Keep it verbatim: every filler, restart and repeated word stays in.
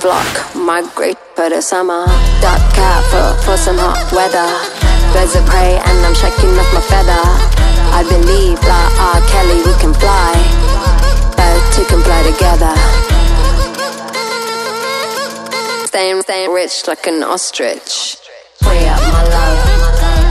flock, migrate for the summer. Duck cat for, for some hot weather. Birds of prey and I'm shaking off my feather. I believe like R. Kelly we can fly. Birds two can fly together. Staying, staying rich like an ostrich.